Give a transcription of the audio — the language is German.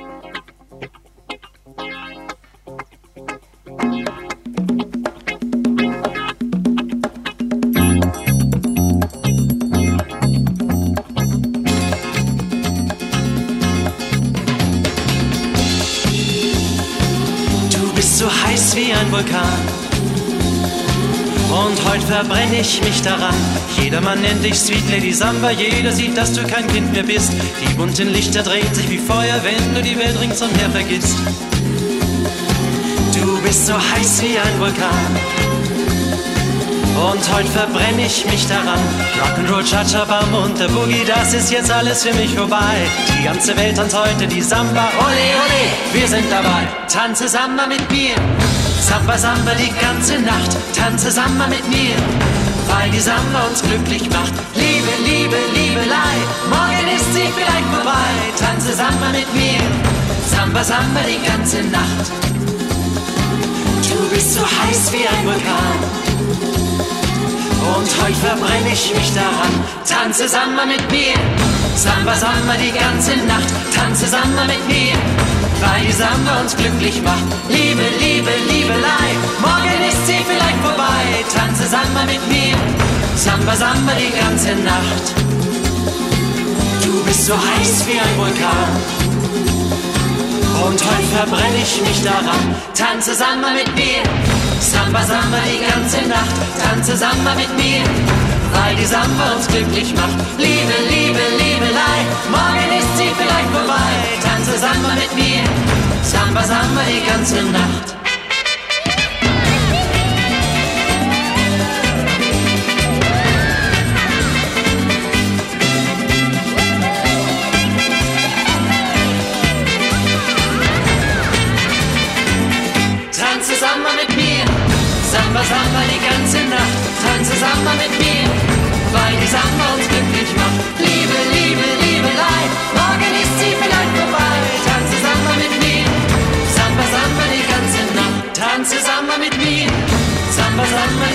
So heiß wie ein Vulkan und heute verbrenne ich mich daran. Jedermann nennt dich Sweet Lady Samba, jeder sieht, dass du kein Kind mehr bist. Die bunten Lichter drehen sich wie Feuer, wenn du die Welt ringsumher vergisst. Du bist so heiß wie ein Vulkan und heute verbrenne ich mich daran. Rock'n'Roll, Cha-Cha-Bam und der Boogie, das ist jetzt alles für mich vorbei. Die ganze Welt tanzt heute die Samba, ole ole, wir sind dabei. Tanze Samba mit mir, Samba Samba die ganze Nacht. Tanze Samba mit mir, weil die Samba uns glücklich macht. Liebe, Liebe, Liebelei, morgen ist sie vielleicht vorbei. Tanze Samba mit mir, Samba Samba die ganze Nacht. Du bist so heiß wie ein Vulkan und heute verbrenne ich mich daran. Tanze Samba mit mir, Samba Samba die ganze Nacht. Tanze Samba mit mir, weil die Samba uns glücklich macht. Liebe, Liebe, Liebelei, morgen ist sie vielleicht vorbei. Tanze Samba mit mir, Samba Samba die ganze Nacht. Du bist so heiß wie ein Vulkan und heute verbrenne ich mich daran. Tanze Samba mit mir, Samba Samba die ganze Nacht. Tanze Samba mit mir, weil die Samba uns glücklich macht. Liebe, Liebe, Liebelei, morgen ist sie vielleicht vorbei. Tanze Samba mit mir, Samba Samba die ganze Nacht. Tanze Samba mit mir, Samba Samba die ganze Nacht. Tanze Samba mit mir, weil die Samba uns glücklich macht. Liebe, Liebe, Liebelei, morgen ist sie vielleicht vorbei. Tanze Samba mit mir, Samba Samba die ganze Nacht. Tanze Samba mit mir, Samba Samba